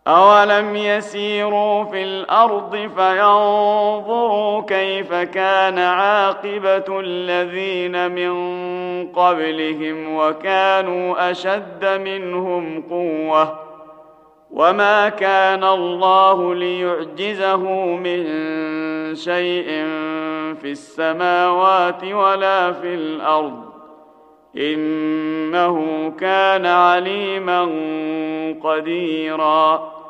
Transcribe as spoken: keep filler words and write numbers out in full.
أولم يسيروا في الأرض فينظروا كيف كان عاقبة الذين من قبلهم وكانوا أشد منهم قوة وما كان الله ليعجزه من شيء في السماوات ولا في الأرض إنه كان عليما قديرا